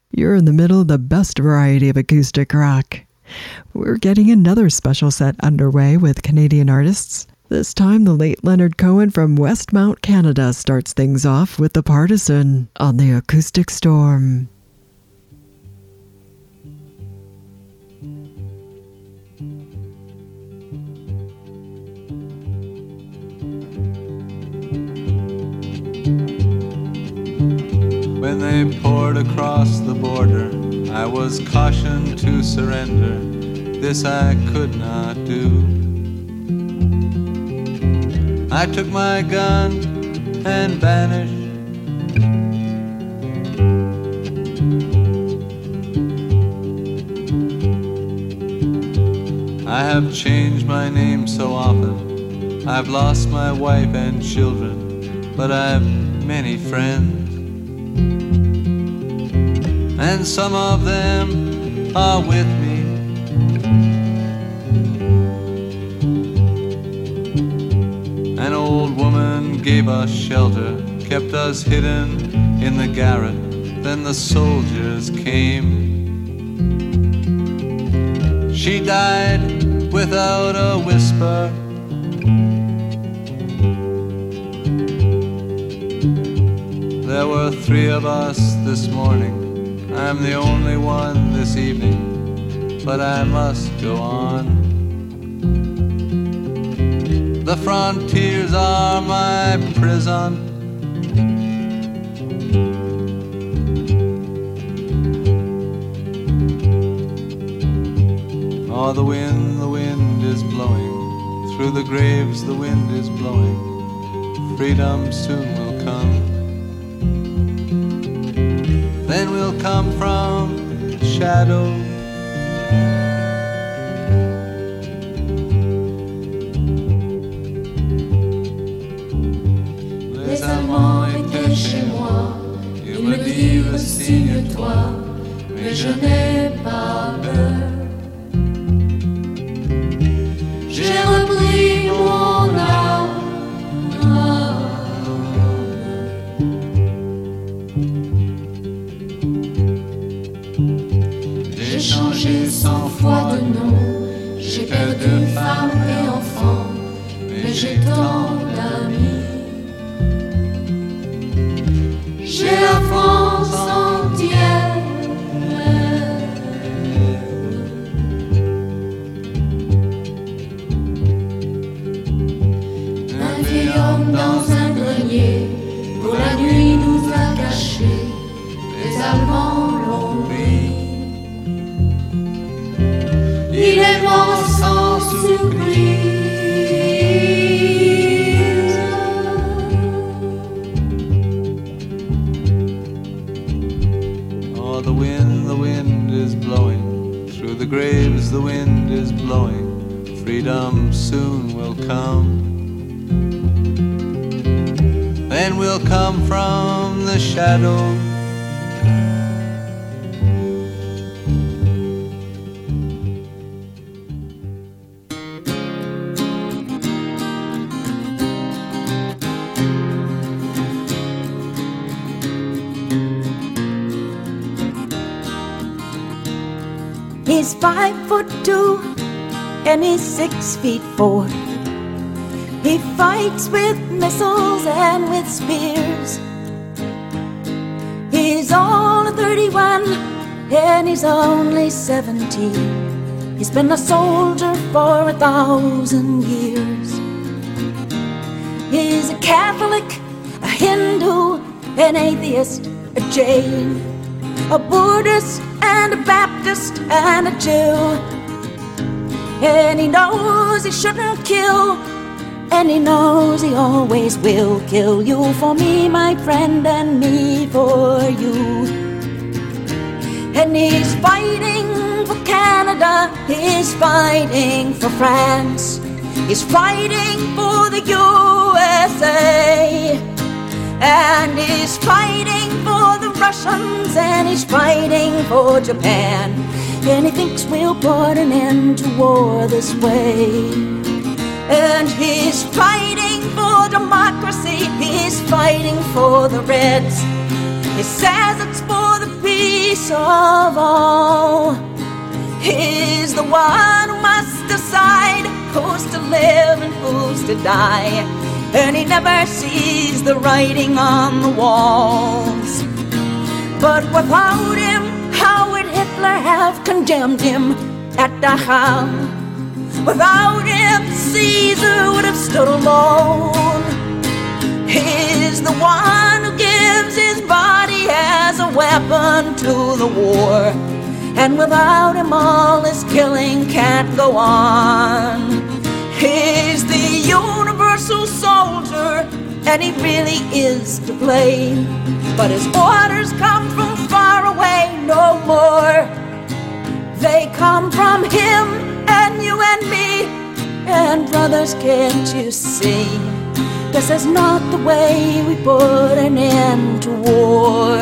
You're in the middle of the best variety of acoustic rock. We're getting another special set underway with Canadian artists. This time, the late Leonard Cohen from Westmount, Canada starts things off with The Partisan on the Acoustic Storm. When they poured across the border, I was cautioned to surrender. This I could not do. I took my gun and vanished. I have changed my name so often. I've lost my wife and children, but I've many friends. And some of them are with me. An old woman gave us shelter, kept us hidden in the garret. Then the soldiers came. She died without a whisper. There were 3 of us this morning. I'm the only one this evening, but I must go on. The frontiers are my prison. Oh, the wind is blowing. Through the graves the wind is blowing. Freedom soon will come. Then we'll come from shadow. Les Allemands étaient chez moi, ils me dirent signe-toi, mais je n'ai pas peur. J'ai repris mon âme. J'ai changé 100 fois de nom, j'ai perdu femme et enfants, mais j'ai tant d'amis. J'ai la France entière. Un vieil homme dans un grenier, pour la nuit nous a cachés, les Allemands l'ont pris. Il est mort sans surprise. Oh, the wind is blowing. Through the graves the wind is blowing. Freedom soon will come. Then we'll come from the shadow. He's 5'2" and he's 6'4". He fights with missiles and with spears. He's all 31 and he's only 17. He's been a soldier for 1,000 years. He's a Catholic, a Hindu, an atheist, a Jain, a Buddhist and a Baptist and a Jew. And he knows he shouldn't kill, and he knows he always will kill. You for me, my friend, and me for you. And he's fighting for Canada, he's fighting for France, he's fighting for the USA. And he's fighting for the Russians, and he's fighting for Japan. And he thinks we'll put an end to war this way. And he's fighting for democracy, he's fighting for the Reds. He says it's for the peace boss of all. He's the one who must decide who's to live and who's to die, and he never sees the writing on the walls. But without him, how would Hitler have condemned him at Dachau? Without him, Caesar would have stood alone. He's the one who gives his body as a weapon to the war, and without him all this killing can't go on. He's the universal soldier, and he really is to blame, but his orders come from far away no more. They come from him and you and me, and brothers, can't you see? This is not the way we put an end to war.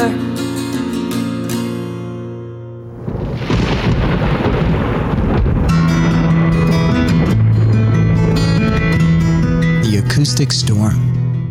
The Acoustic Storm.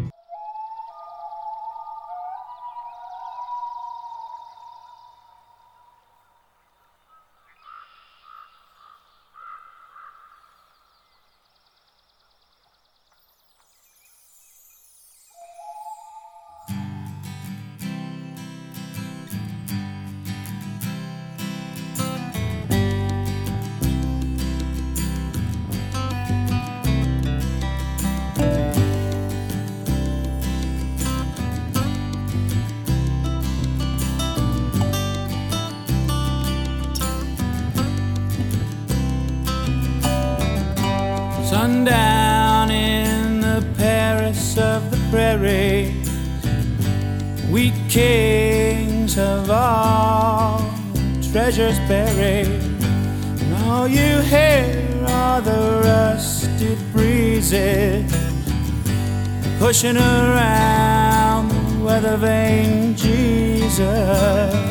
Sundown in the Paris of the prairie, we kings of all treasures buried, and all you hear are the rusted breezes pushing around the weather vane Jesus.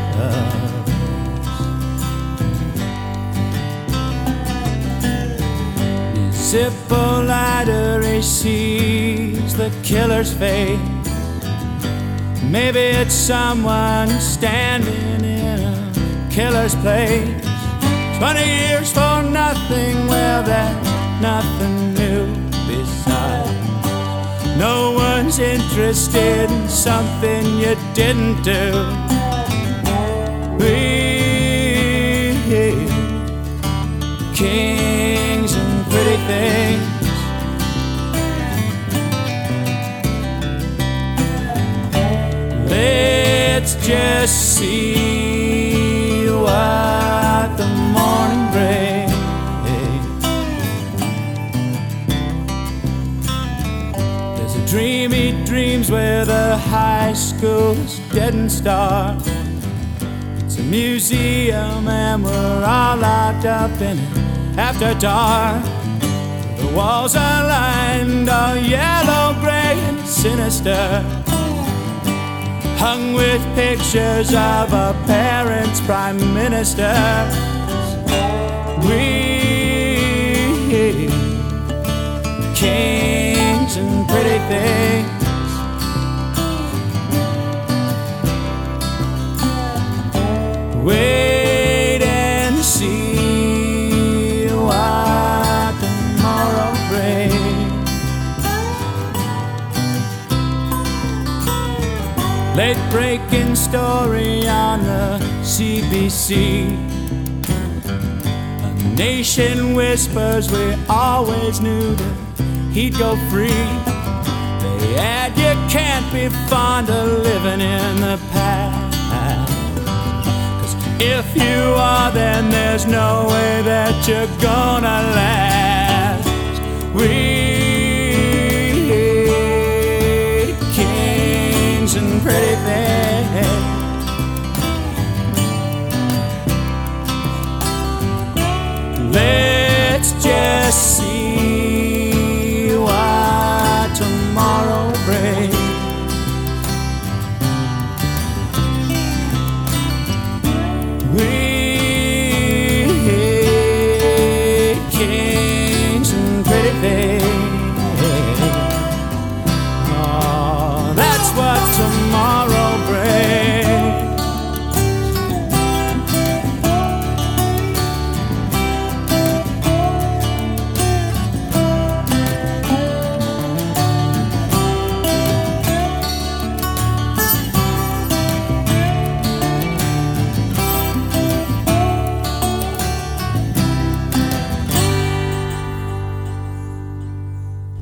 Hippolyta, he sees the killer's face. Maybe it's someone standing in a killer's place. 20 years for nothing, well, that's nothing new. Besides, no one's interested in something you didn't do. We kings and pretty things, let's just see what the morning brings. There's a dream he dreams where the high school's dead and stark. It's a museum and we're all locked up in it after dark. The walls are lined all yellow, gray and sinister, hung with pictures of our parents' prime ministers. We kings and pretty things, wait and see what tomorrow brings. Late breaking story on the CBC. A nation whispers we always knew that he'd go free. They add you can't be fond of living in the past. If you are, then there's no way that you're gonna last. We kings and pretty things, let's just see what tomorrow brings. We kings and pretty things.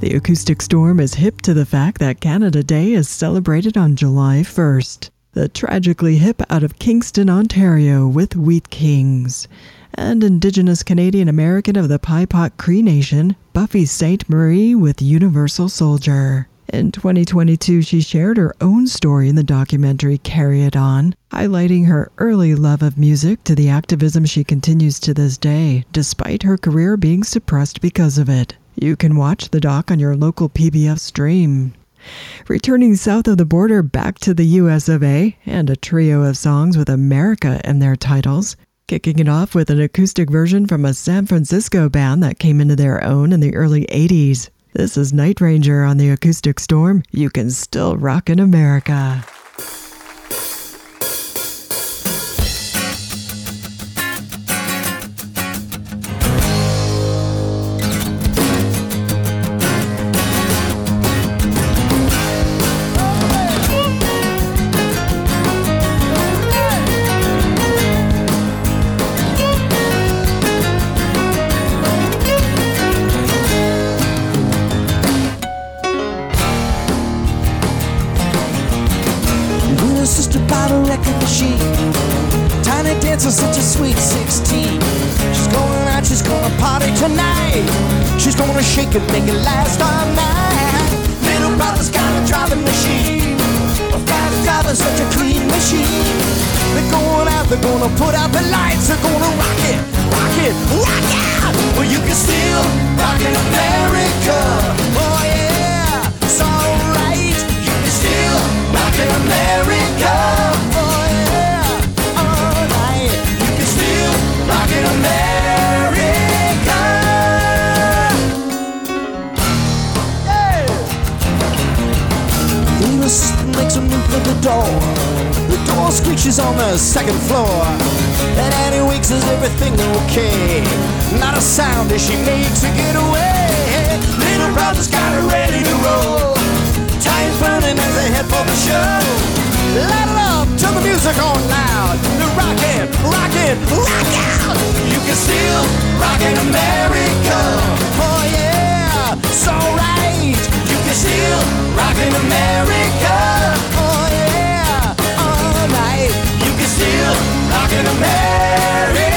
The Acoustic Storm is hip to the fact that Canada Day is celebrated on July 1st. The Tragically Hip out of Kingston, Ontario with Wheat Kings. And Indigenous Canadian American of the Pai Pot Cree Nation, Buffy St. Marie with Universal Soldier. In 2022, she shared her own story in the documentary Carry It On, highlighting her early love of music to the activism she continues to this day, despite her career being suppressed because of it. You can watch the doc on your local PBF stream. Returning south of the border back to the US of A, and a trio of songs with America in their titles, kicking it off with an acoustic version from a San Francisco band that came into their own in the early 80s. This is Night Ranger on the Acoustic Storm. You can still rock in America. Such a sweet 16. She's going out, she's gonna party tonight. She's gonna shake and make it last all night. Little brother's got a driving machine. A fast driver, such a clean machine. They're going out, they're gonna put out the lights. They're gonna rock it, rock it, rock out. Well, you can still rock in America. Oh yeah, it's alright. You can still rock in America. Oh yeah, alright. You can still rock in America. Yeah. The assistant makes a move at the door. The door screeches on the second floor. And Annie Weeks, is everything okay? Not a sound as she makes to get away. Little brother's got her ready to roll. Time's burning as they head for the show. Light it up, turn the music on loud. They're rockin', rockin', rock out. You can still rock in America. Oh yeah, it's alright. You can still rock in America. Oh yeah, alright. You can still rock in America.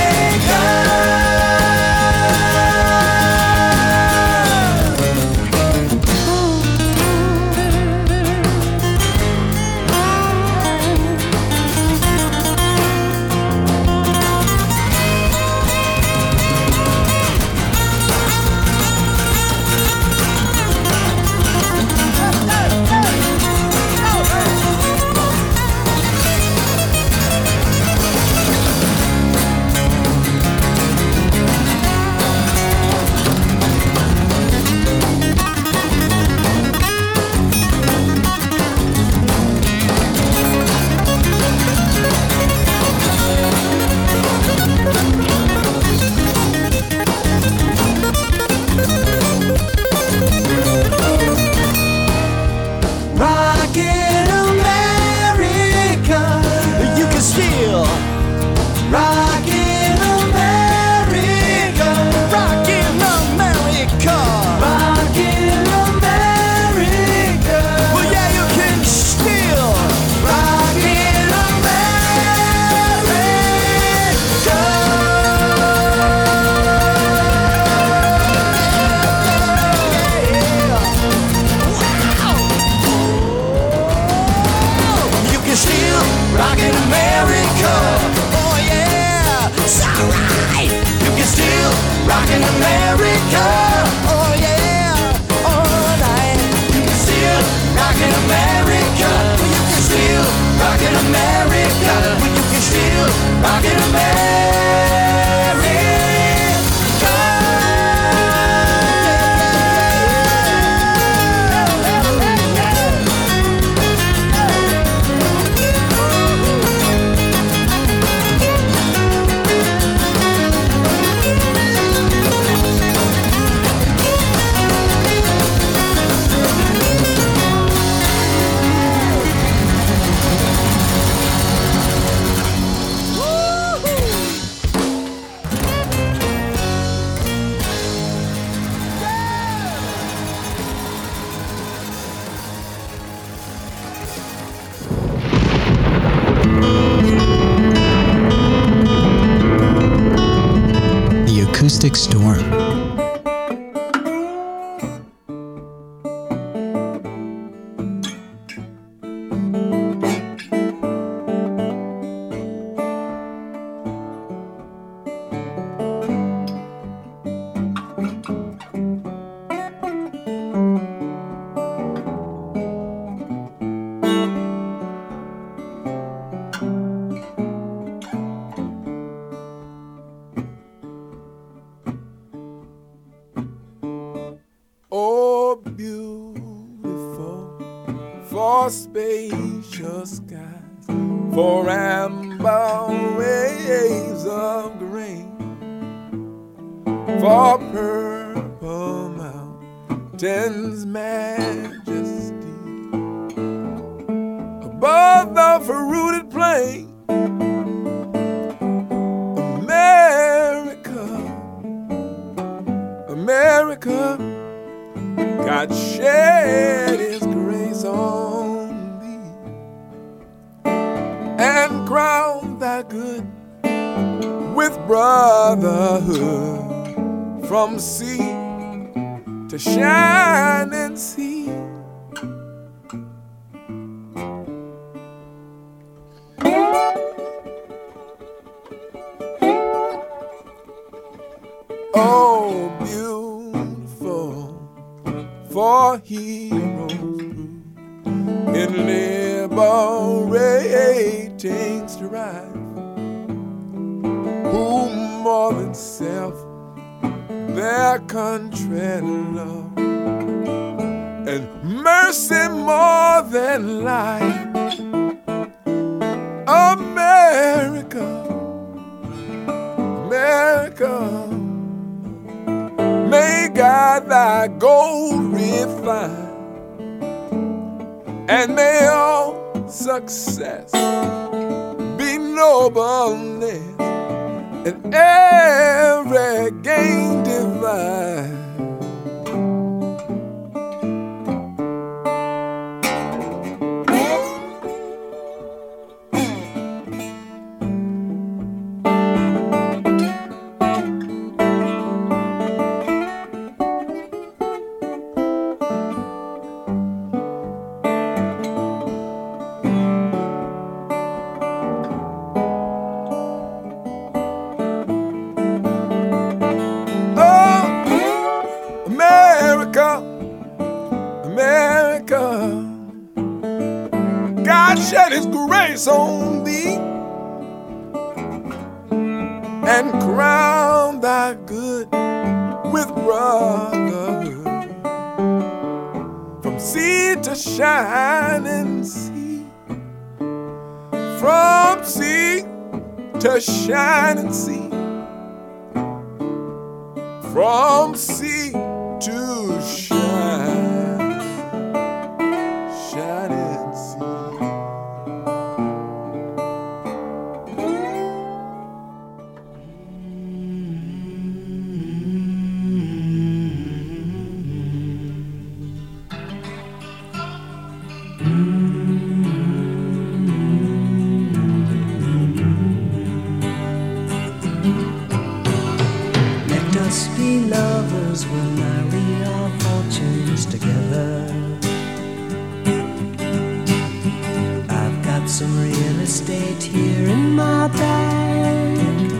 Acoustic Storm. Oh, beautiful, for spacious skies, for amber waves of grain, for purple mountains' majesty, above the fruited plain. America, God shed His grace on thee and crowned thy good with brotherhood from sea to shining sea. Oh, beautiful for heroes in liberating strife, who more than self their country love, and mercy more than life. America, America, may God thy gold refine, and may all success be nobleness, and every gain divine. America, God shed His grace on thee and crowned thy good with brotherhood from sea to shining sea, from sea to shining sea, from sea to shining sea. Let us be lovers, we'll marry our fortunes together. I've got some real estate here in my bag,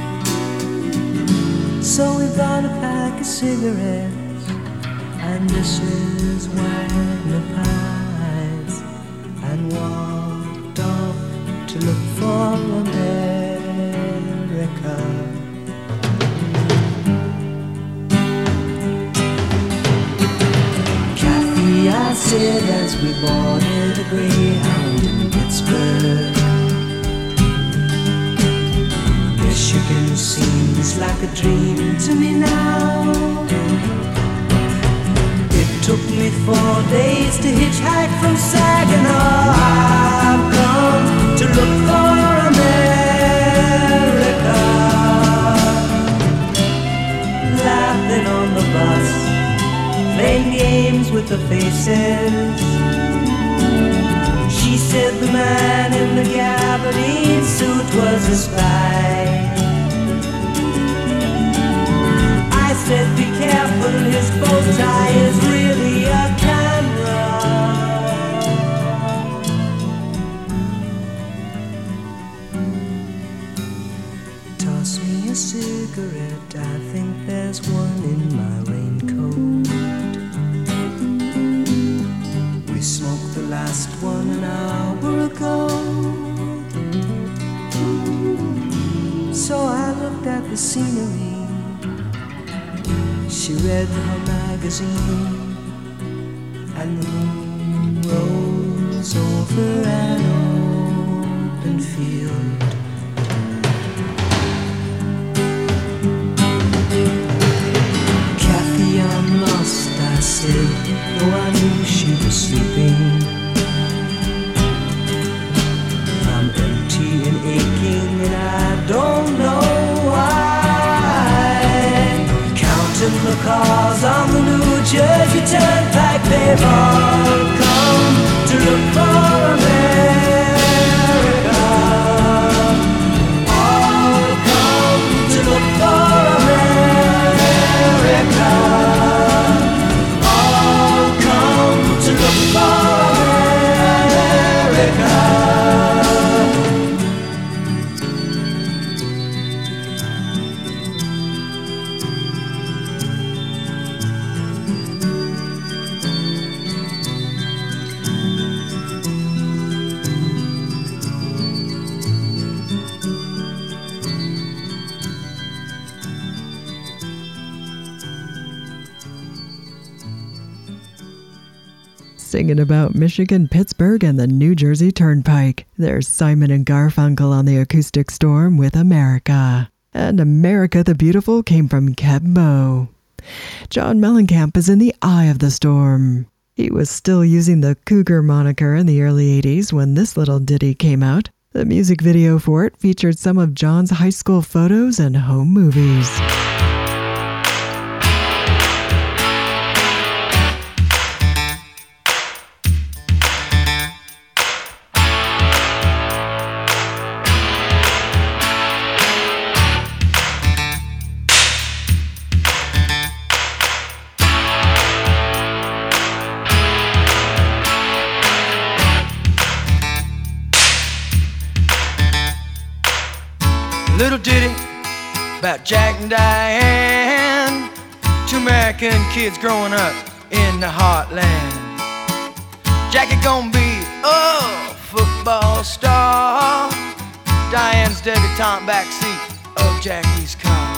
so we bought a pack of cigarettes and dishes, wine and pies, and walked off to look for America. I said as we boarded a Greyhound in Pittsburgh, Michigan seems like a dream to me now. It took me 4 days to hitchhike from Saginaw. I've come to look for America, laughing on the bus, playing games with the faces. She said the man in the gabardine suit was a spy. Toss me a cigarette, I think there's one in my raincoat. We smoked the last one an hour ago. So I looked at the scenery. She read her magazine, and the moon rose over an open field. Kathy, I'm lost, I said, though I knew she was sleeping. I'm empty and aching, and I don't know why. Counting the cars on the New Jersey Turnpike, they've all come to look for America. All come to look for America. All come to look for America. Singing about Michigan, Pittsburgh, and the New Jersey Turnpike. There's Simon and Garfunkel on the Acoustic Storm with America. And America the Beautiful came from Keb Mo. John Mellencamp is in the eye of the storm. He was still using the Cougar moniker in the early 80s when this little ditty came out. The music video for it featured some of John's high school photos and home movies. Little ditty about Jack and Diane, two American kids growing up in the heartland. Jackie gonna be a football star, Diane's debutante backseat of Jackie's car.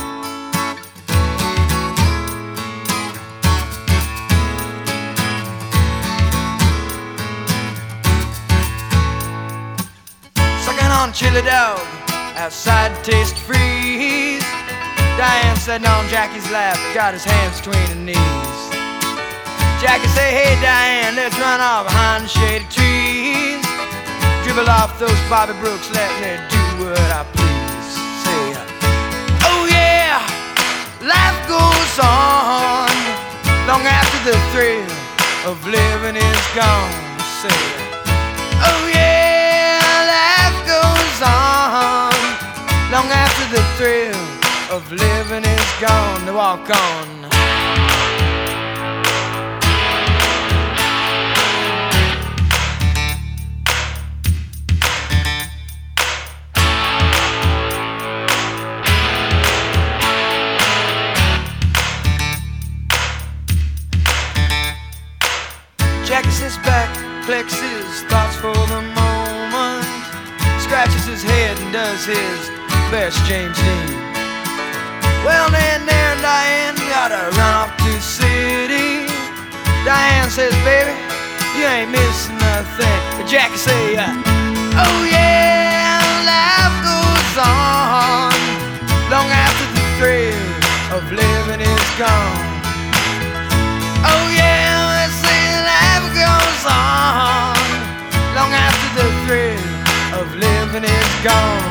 Sucking on chili dog outside to taste freeze. Diane sitting on Jackie's lap, got his hands between her knees. Jackie say, hey Diane, let's run off behind the shady trees. Dribble off those Bobby Brooks, let me do what I please. Say, oh yeah, life goes on long after the thrill of living is gone. Say, oh yeah, life goes on long after the thrill of living is gone. To walk on. Jackie sits back, collects his thoughts for the moment, scratches his head and does his best James Dean. Well, then there Diane gotta run off to the city. Diane says, baby, you ain't missing nothing. But Jackie say, oh yeah, life goes on long after the thrill of living is gone. Oh yeah, let's say life goes on long after the thrill of living is gone.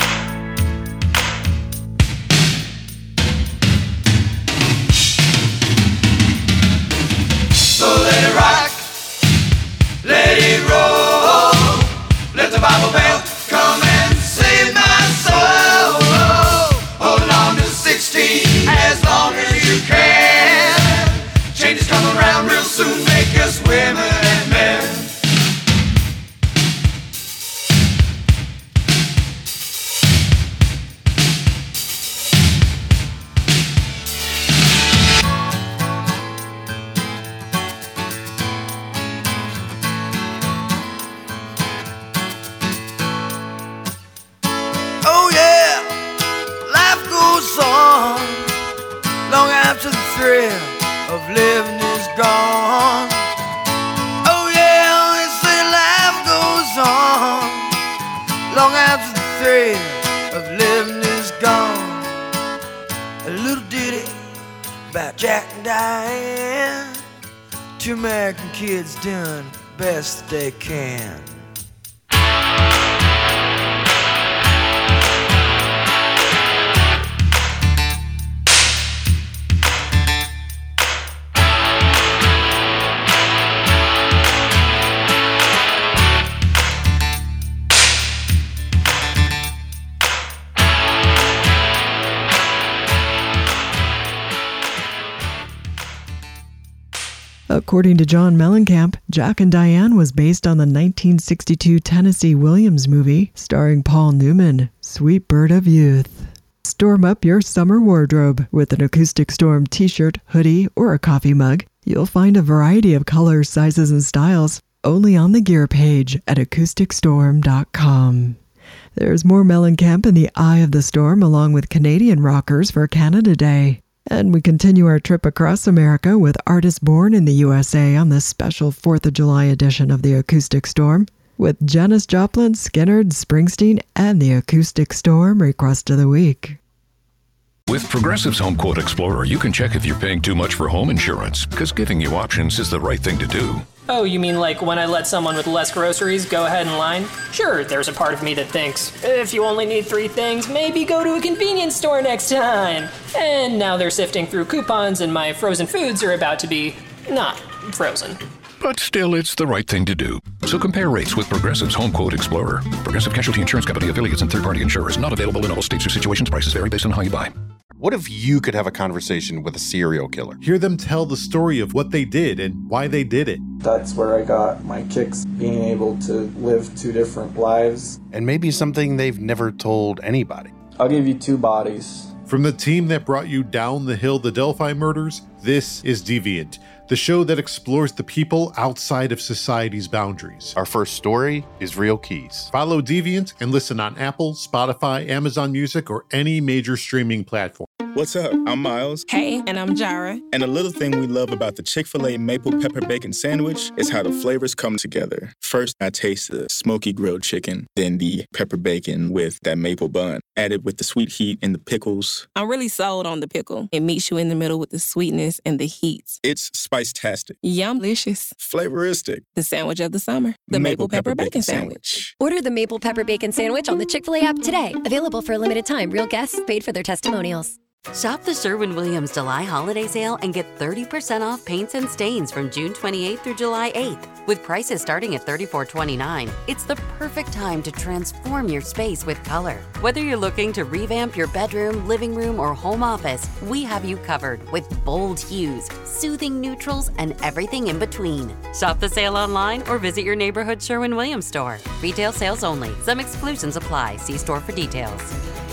So let it rock, let it roll, let the Bible belt come and save my soul. Hold on to 16 as long as you can. Changes come around real soon, make us women and men. thrill of living is gone. Oh yeah, they say life goes on long after the thrill of living is gone. A little ditty about Jack and Diane, two American kids doing the best they can. According to John Mellencamp, Jack and Diane was based on the 1962 Tennessee Williams movie starring Paul Newman, Sweet Bird of Youth. Storm up your summer wardrobe with an Acoustic Storm t-shirt, hoodie, or a coffee mug. You'll find a variety of colors, sizes, and styles only on the gear page at acousticstorm.com. There's more Mellencamp in the Eye of the Storm along with Canadian rockers for Canada Day. And we continue our trip across America with artists born in the USA on this special 4th of July edition of the Acoustic Storm with Janis Joplin, Skynyrd, Springsteen, and the Acoustic Storm Request of the Week. With Progressive's Home Quote Explorer, you can check if you're paying too much for home insurance, because giving you options is the right thing to do. Oh, you mean like when I let someone with less groceries go ahead in line? Sure, there's a part of me that thinks, if you only need 3 things, maybe go to a convenience store next time. And now they're sifting through coupons and my frozen foods are about to be not frozen. But still, it's the right thing to do. So compare rates with Progressive's Home Quote Explorer. Progressive Casualty Insurance Company, affiliates, and third-party insurers. Not available in all states or situations. Prices vary based on how you buy. What if you could have a conversation with a serial killer? Hear them tell the story of what they did and why they did it. That's where I got my kicks, being able to live 2 different lives. And maybe something they've never told anybody. I'll give you 2 bodies. From the team that brought you Down the Hill, the Delphi murders, this is Deviant, the show that explores the people outside of society's boundaries. Our first story is Real Keys. Follow Deviant and listen on Apple, Spotify, Amazon Music, or any major streaming platform. What's up? I'm Miles. Hey, and I'm Jara. And a little thing we love about the Chick-fil-A Maple Pepper Bacon Sandwich is how the flavors come together. First, I taste the smoky grilled chicken, then the pepper bacon with that maple bun, added with the sweet heat and the pickles. I'm really sold on the pickle. It meets you in the middle with the sweetness and the heat. It's spice-tastic. Yum-licious. Flavoristic. The sandwich of the summer. The Maple Pepper Bacon Sandwich. Order the Maple Pepper Bacon Sandwich on the Chick-fil-A app today. Available for a limited time. Real guests paid for their testimonials. Shop the Sherwin-Williams July holiday sale and get 30% off paints and stains from June 28th through July 8th. With prices starting at $34.29, it's the perfect time to transform your space with color. Whether you're looking to revamp your bedroom, living room, or home office, we have you covered with bold hues, soothing neutrals, and everything in between. Shop the sale online or visit your neighborhood Sherwin-Williams store. Retail sales only. Some exclusions apply. See store for details.